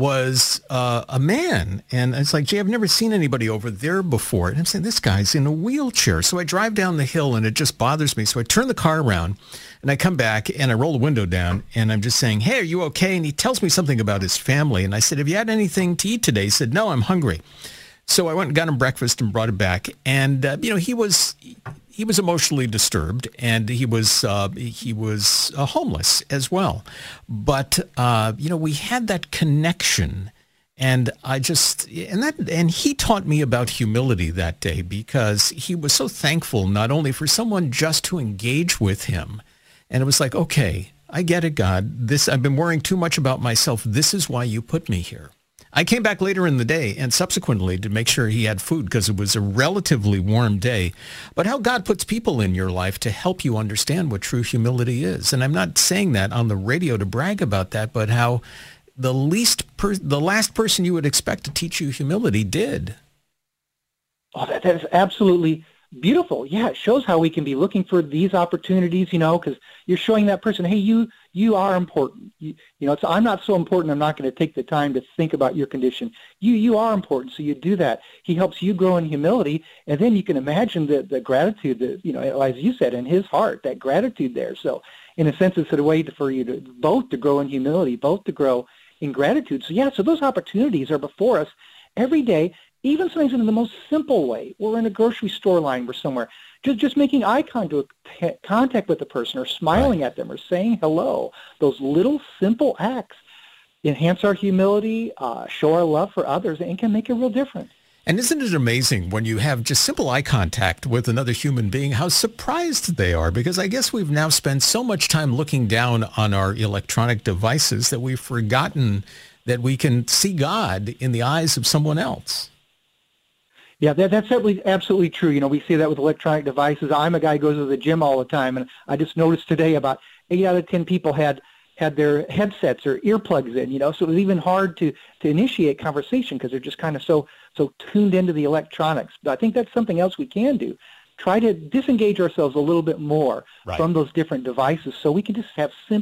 Speaker 3: was uh, a man. And it's like, gee, I've never seen anybody over there before. And I'm saying, this guy's in a wheelchair. So I drive down the hill and it just bothers me. So I turn the car around and I come back and I roll the window down and I'm just saying, hey, are you okay? And he tells me something about his family. And I said, have you had anything to eat today? He said, no, I'm hungry. So I went and got him breakfast and brought it back. And, uh, you know, he was... He was emotionally disturbed, and he was uh, he was uh, homeless as well. But uh, you know, we had that connection, and I just and that and he taught me about humility that day, because he was so thankful not only for someone just to engage with him, and it was like, okay, I get it, God. This I've been worrying too much about myself. This is why you put me here. I came back later in the day and subsequently to make sure he had food, because it was a relatively warm day. But how God puts people in your life to help you understand what true humility is. And I'm not saying that on the radio to brag about that, but how the least per- the last person you would expect to teach you humility did.
Speaker 6: Oh, that, that is absolutely beautiful. Yeah, it shows how we can be looking for these opportunities, you know, because you're showing that person, hey, you you are important. You, you know, it's, I'm not so important, I'm not going to take the time to think about your condition. You you are important, so you do that. He helps you grow in humility, and then you can imagine the, the gratitude that, you know, as you said, in his heart, that gratitude there. So in a sense, it's a way to, for you to both to grow in humility, both to grow in gratitude. So yeah, so those opportunities are before us every day, even sometimes in the most simple way. We're in a grocery store line, we're somewhere. Just just making eye contact, contact with the person, or smiling right. at them, or saying hello. Those little simple acts enhance our humility, uh, show our love for others, and can make a real difference.
Speaker 3: And isn't it amazing when you have just simple eye contact with another human being, how surprised they are? Because I guess we've now spent so much time looking down on our electronic devices that we've forgotten that we can see God in the eyes of someone else.
Speaker 6: Yeah, that, that's absolutely, absolutely true. You know, we see that with electronic devices. I'm a guy who goes to the gym all the time, and I just noticed today about eight out of ten people had had their headsets or earplugs in, you know, so it was even hard to, to initiate conversation because they're just kind of so so tuned into the electronics. But I think that's something else we can do. Try to disengage ourselves a little bit more right. from those different devices so we can just have simple,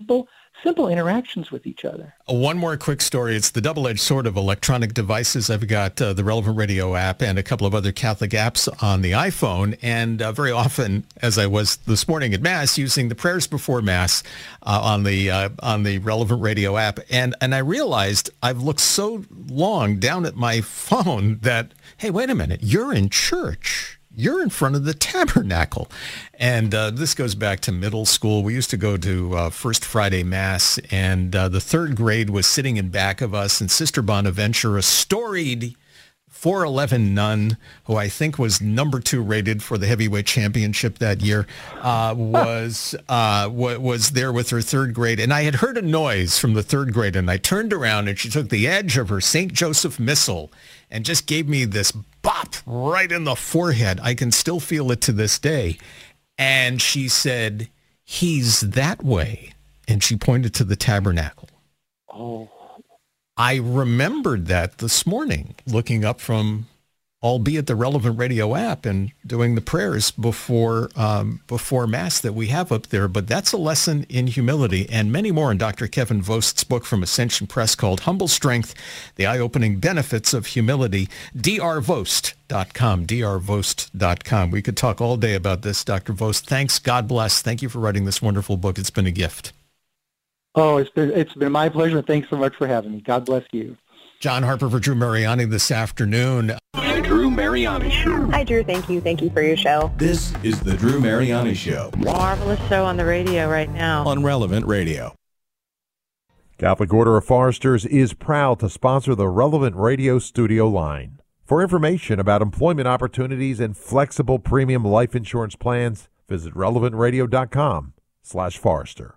Speaker 6: simple interactions with each other.
Speaker 3: One more quick story. It's the double-edged sword of electronic devices. I've got uh, the Relevant Radio app and a couple of other Catholic apps on the iPhone. And uh, very often, as I was this morning at Mass, using the prayers before Mass uh, on the uh, on the Relevant Radio app. And, and I realized I've looked so long down at my phone that, hey, wait a minute, you're in church. You're in front of the tabernacle. And uh, this goes back to middle school. We used to go to uh, First Friday Mass, and uh, the third grade was sitting in back of us, and Sister Bonaventure, a storied four eleven nun, who I think was number two rated for the heavyweight championship that year, uh, was uh, w- was there with her third grade. And I had heard a noise from the third grade, and I turned around, and she took the edge of her Saint Joseph Missal and just gave me this bop right in the forehead. I can still feel it to this day. And she said, "He's that way." And she pointed to the tabernacle.
Speaker 6: Oh.
Speaker 3: I remembered that this morning, looking up from, albeit the Relevant Radio app, and doing the prayers before um, before Mass that we have up there. But that's a lesson in humility, and many more in Doctor Kevin Vost's book from Ascension Press called Humble Strength, The Eye-Opening Benefits of Humility, d r vost dot com, d r vost dot com. We could talk all day about this, Doctor Vost. Thanks. God bless. Thank you for writing this wonderful book. It's been a gift.
Speaker 6: Oh, it's been it's been my pleasure. Thanks so much for having me. God bless you.
Speaker 3: John Harper for Drew Mariani this afternoon.
Speaker 1: The Drew Mariani Show.
Speaker 7: Hi, Drew. Thank you. Thank you for your show.
Speaker 1: This is the Drew Mariani Show
Speaker 8: Marvelous show on the radio right now.
Speaker 1: on Relevant Radio.
Speaker 5: Catholic Order of Foresters is proud to sponsor the Relevant Radio studio line. For information about employment opportunities and flexible premium life insurance plans, visit relevant radio dot com slash Forester.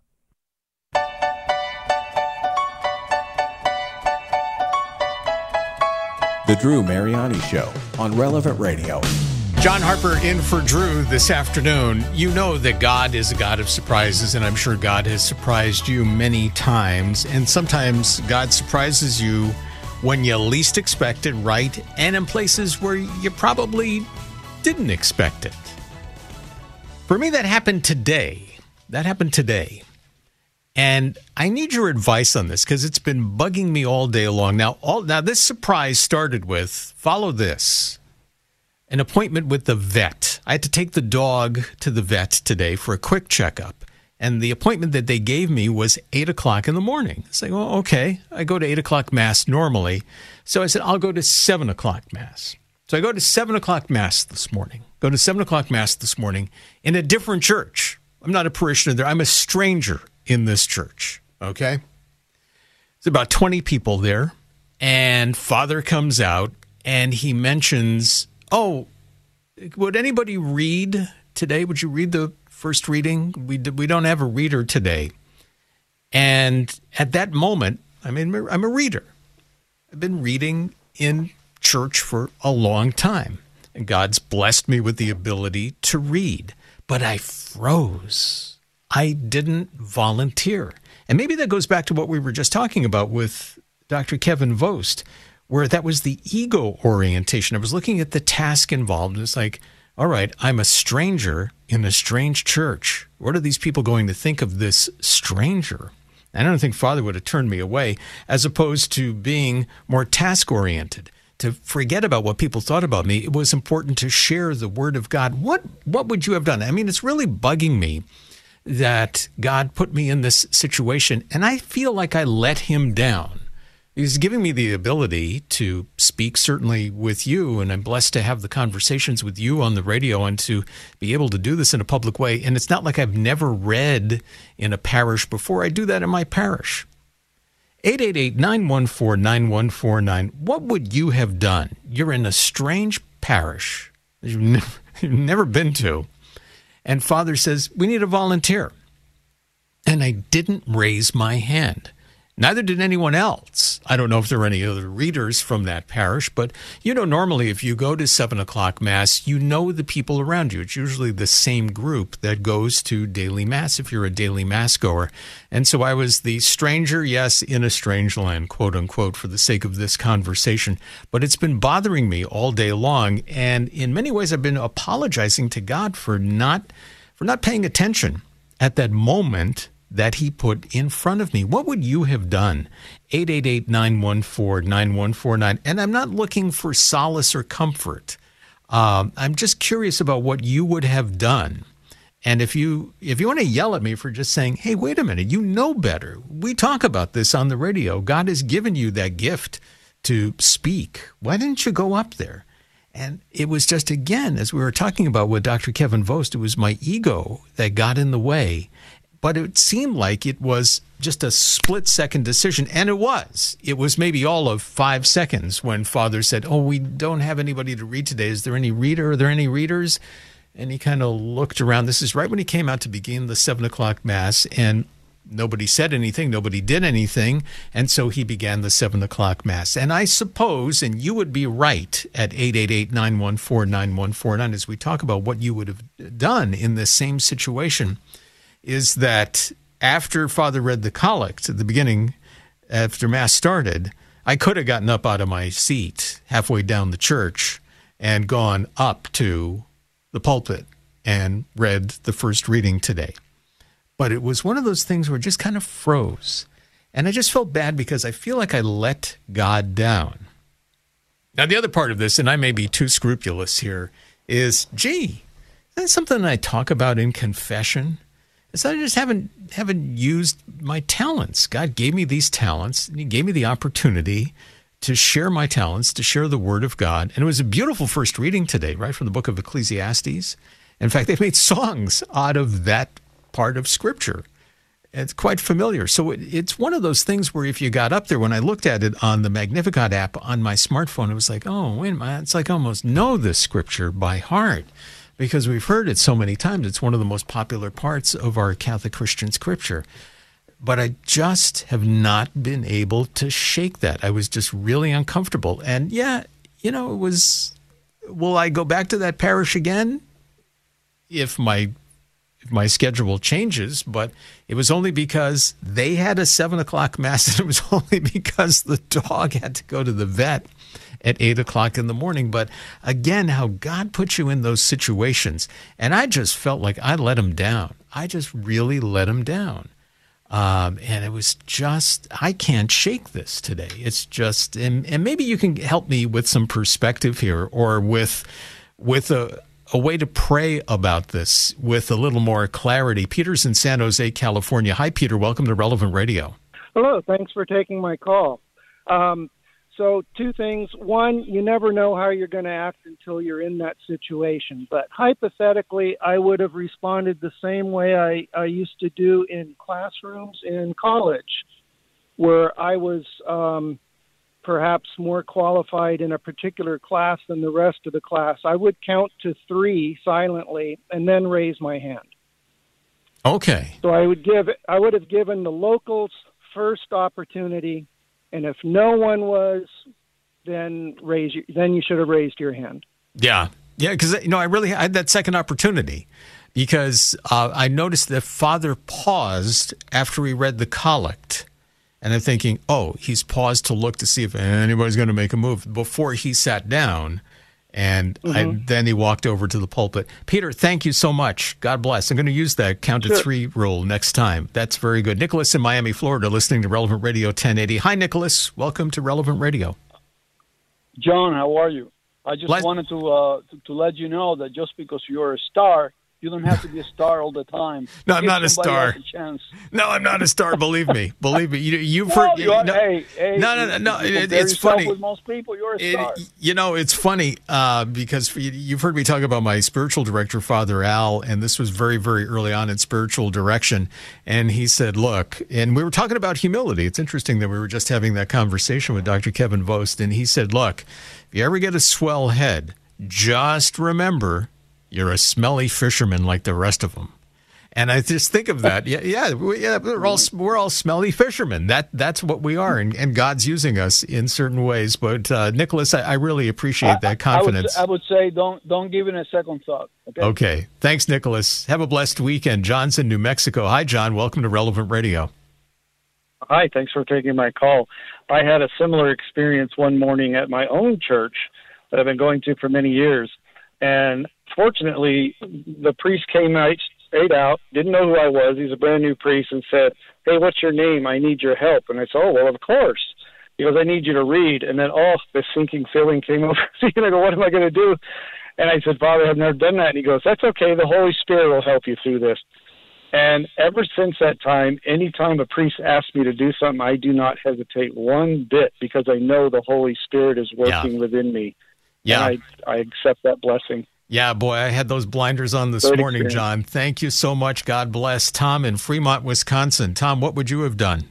Speaker 1: The Drew Mariani Show on Relevant Radio.
Speaker 3: John Harper in for Drew this afternoon. You know that God is a God of surprises, and I'm sure God has surprised you many times. And sometimes God surprises you when you least expect it, right? And in places where you probably didn't expect it. For me, that happened today. That happened today. And I need your advice on this because it's been bugging me all day long. Now, all now this surprise started with, follow this, an appointment with the vet. I had to take the dog to the vet today for a quick checkup. And the appointment that they gave me was eight o'clock in the morning. It's like, well, okay, I go to eight o'clock Mass normally. So I said, I'll go to seven o'clock Mass. So I go to seven o'clock Mass this morning. Go to seven o'clock Mass this morning in a different church. I'm not a parishioner there. I'm a stranger in this church, okay? There's about twenty people there, and Father comes out, and he mentions, oh, would anybody read today? Would you read the first reading? We we don't have a reader today. And at that moment, I mean, I'm a reader. I've been reading in church for a long time, and God's blessed me with the ability to read, but I froze. I didn't volunteer. And maybe that goes back to what we were just talking about with Doctor Kevin Vost, where that was the ego orientation. I was looking at the task involved. It's like, all right, I'm a stranger in a strange church. What are these people going to think of this stranger? I don't think Father would have turned me away, as opposed to being more task-oriented, to forget about what people thought about me. It was important to share the Word of God. What, what would you have done? I mean, it's really bugging me that God put me in this situation, and I feel like I let him down. He's giving me the ability to speak, certainly with you, and I'm blessed to have the conversations with you on the radio and to be able to do this in a public way. And it's not like I've never read in a parish before. I do that in my parish. eight eight eight, nine one four, nine one four nine. What would you have done? You're in a strange parish that you've never, you've never been to. And Father says, we need a volunteer. And I didn't raise my hand. Neither did anyone else. I don't know if there are any other readers from that parish, but you know, normally if you go to seven o'clock Mass, you know the people around you. It's usually the same group that goes to daily Mass if you're a daily Mass goer. And so I was the stranger, yes, in a strange land, quote unquote, for the sake of this conversation. But it's been bothering me all day long. And in many ways, I've been apologizing to God for not, for not paying attention at that moment that he put in front of me. What would you have done? eight eight eight, nine one four, nine one four nine. And I'm not looking for solace or comfort. Um, I'm just curious about what you would have done. And if you if you want to yell at me for just saying, hey, wait a minute, you know better. We talk about this on the radio. God has given you that gift to speak. Why didn't you go up there? And it was just, again, as we were talking about with Doctor Kevin Vost, it was my ego that got in the way. But it seemed like it was just a split-second decision, and it was. It was maybe all of five seconds when Father said, oh, we don't have anybody to read today. Is there any reader? Are there any readers? And he kind of looked around. This is right when he came out to begin the seven o'clock Mass, and nobody said anything. Nobody did anything. And so he began the seven o'clock Mass. And I suppose, and you would be right at eight eight eight, nine one four, nine one four nine, as we talk about what you would have done in this same situation, is that after Father read the collect at the beginning, after Mass started, I could have gotten up out of my seat halfway down the church and gone up to the pulpit and read the first reading today. But it was one of those things where it just kind of froze. And I just felt bad because I feel like I let God down. Now, the other part of this, and I may be too scrupulous here, is, gee, that's something I talk about in confession. Is I just haven't haven't used my talents. God gave me these talents, and he gave me the opportunity to share my talents, to share the Word of God. And it was a beautiful first reading today, right, from the book of Ecclesiastes. In fact, they've made songs out of that part of Scripture. It's quite familiar. So it, it's one of those things where if you got up there, when I looked at it on the Magnificat app on my smartphone, it was like, oh, wait a minute, it's like I almost know this Scripture by heart, because we've heard it so many times. It's one of the most popular parts of our Catholic Christian Scripture. But I just have not been able to shake that. I was just really uncomfortable. And yeah, you know, it was, will I go back to that parish again if my if my schedule changes? But it was only because they had a seven o'clock Mass, and it was only because the dog had to go to the vet at eight o'clock in the morning. But again, how God puts you in those situations. And I just felt like I let him down. I just really let him down. Um, and it was just, I can't shake this today. It's just, and, and maybe you can help me with some perspective here, or with with a, a way to pray about this with a little more clarity. Peter's in San Jose, California. Hi, Peter. Welcome to Relevant Radio.
Speaker 9: Hello. Thanks for taking my call. Um, so two things. One, you never know how you're going to act until you're in that situation. But hypothetically, I would have responded the same way I, I used to do in classrooms in college, where I was um, perhaps more qualified in a particular class than the rest of the class. I would count to three silently and then raise my hand.
Speaker 3: Okay.
Speaker 9: So I would give, I would have given the locals first opportunity. And if no one was, then raise your, then you should have raised your hand.
Speaker 3: Yeah, yeah, because you know I really had that second opportunity, because uh, I noticed that Father paused after he read the collect, and I'm thinking, oh, he's paused to look to see if anybody's going to make a move before he sat down, and mm-hmm. I, then he walked over to the pulpit. Peter, thank you so much. God bless. I'm going to use that count
Speaker 9: sure.
Speaker 3: to three rule next time. That's very good. Nicholas in Miami, Florida, listening to Relevant Radio ten eighty. Hi, Nicholas. Welcome to Relevant Radio.
Speaker 10: John, how are you? I just
Speaker 3: Let-
Speaker 10: wanted to, uh, to to let you know that just because you're a star, you don't have to be a star all the time.
Speaker 3: No, I'm
Speaker 10: Give
Speaker 3: not a
Speaker 10: somebody
Speaker 3: star.
Speaker 10: else a chance.
Speaker 3: No, I'm not a star. Believe me. Believe me. You, you've
Speaker 10: No,
Speaker 3: heard.
Speaker 10: you are,
Speaker 3: no,
Speaker 10: hey, hey,
Speaker 3: no, no, no, no.
Speaker 10: you
Speaker 3: It,
Speaker 10: compare
Speaker 3: it's
Speaker 10: yourself
Speaker 3: funny.
Speaker 10: With most people, you're a
Speaker 3: It,
Speaker 10: star.
Speaker 3: you know, it's funny uh, because for, you've heard me talk about my spiritual director, Father Al, and this was very, very early on in spiritual direction. And he said, look, and we were talking about humility. It's interesting that we were just having that conversation with Doctor Kevin Vost, and he said, look, if you ever get a swell head, just remember you're a smelly fisherman like the rest of them. And I just think of that. Yeah, yeah, we, yeah we're all we're all smelly fishermen. That that's what we are, and, and God's using us in certain ways. But uh, Nicholas, I, I really appreciate that confidence.
Speaker 10: I would, I would say don't don't give it a second thought. Okay.
Speaker 3: Okay. Thanks, Nicholas. Have a blessed weekend. John's in New Mexico. Hi, John. Welcome to Relevant Radio.
Speaker 11: Hi. Thanks for taking my call. I had a similar experience one morning at my own church that I've been going to for many years, and fortunately, the priest came out straight out, didn't know who I was. He's a brand new priest, and said, "Hey, what's your name? I need your help." And I said, "Oh, well, of course." He goes, "I need you to read." And then, oh, this sinking feeling came over me, and I go, "What am I going to do?" And I said, "Father, I've never done that." And he goes, "That's okay. The Holy Spirit will help you through this." And ever since that time, anytime a priest asks me to do something, I do not hesitate one bit, because I know the Holy Spirit is working
Speaker 3: Yeah.
Speaker 11: within me.
Speaker 3: Yeah.
Speaker 11: And I, I accept that blessing.
Speaker 3: Yeah, boy, I had those blinders on this
Speaker 11: Great
Speaker 3: morning,
Speaker 11: experience.
Speaker 3: John. Thank you so much. God bless. Tom in Fremont, Wisconsin. Tom, what would you have done?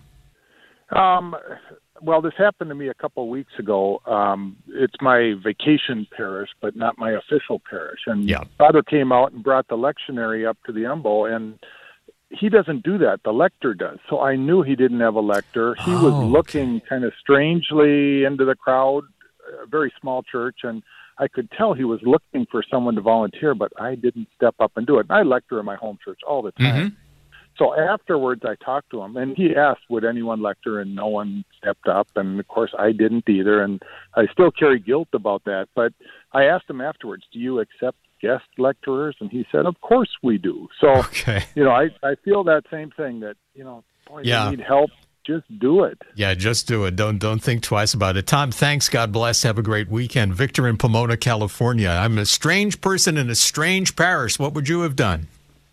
Speaker 12: Um, well, this happened to me a couple of weeks ago. Um, it's my vacation parish, but not my official parish. And
Speaker 3: Yeah.
Speaker 12: Father came out and brought the lectionary up to the umbo, and he doesn't do that. The lector does. So I knew he didn't have a lector. He
Speaker 3: Oh,
Speaker 12: was
Speaker 3: okay.
Speaker 12: looking kind of strangely into the crowd, a very small church, and I could tell he was looking for someone to volunteer, but I didn't step up and do it. I lector in my home church all the time.
Speaker 3: Mhm.
Speaker 12: So afterwards, I talked to him, and he asked, would anyone lector, and no one stepped up. And, of course, I didn't either, and I still carry guilt about that. But I asked him afterwards, do you accept guest lecturers? And he said, of course we do. So,
Speaker 3: Okay.
Speaker 12: you know, I, I feel that same thing that, you know, boy,
Speaker 3: Yeah.
Speaker 12: you need help, just do it.
Speaker 3: Yeah, just do it. Don't don't think twice about it. Tom, thanks. God bless. Have a great weekend. Victor in Pomona, California. I'm a strange person in a strange parish. What would you have done?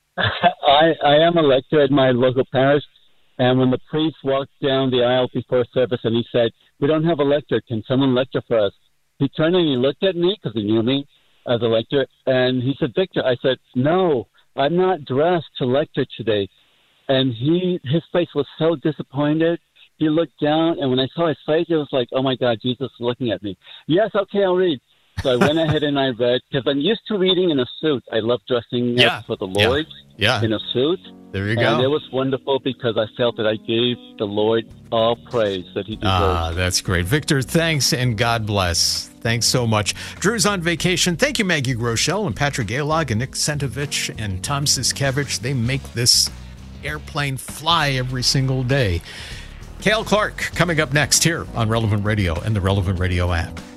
Speaker 13: I, I am a lector at my local parish, and when the priest walked down the aisle before service and he said, we don't have a lector, can someone lecture for us? He turned and he looked at me, because he knew me as a lector, and he said, Victor, I said, no, I'm not dressed to lecture today. And he, his face was so disappointed. He looked down, and when I saw his face, it was like, oh, my God, Jesus is looking at me. Yes, okay, I'll read. So I went ahead and I read, because I'm used to reading in a suit. I love dressing
Speaker 3: Yeah.
Speaker 13: up for the Lord
Speaker 3: Yeah.
Speaker 13: in a suit.
Speaker 3: There you
Speaker 13: And
Speaker 3: go.
Speaker 13: it was wonderful because I felt that I gave the Lord all praise that he deserves.
Speaker 3: Ah, that's great. Victor, thanks, and God bless. Thanks so much. Drew's on vacation. Thank you, Maggie Groeschel and Patrick Gaylog and Nick Sentovich and Tom Siskevich. They make this airplane fly every single day. Cale Clark coming up next here on Relevant Radio and the Relevant Radio app.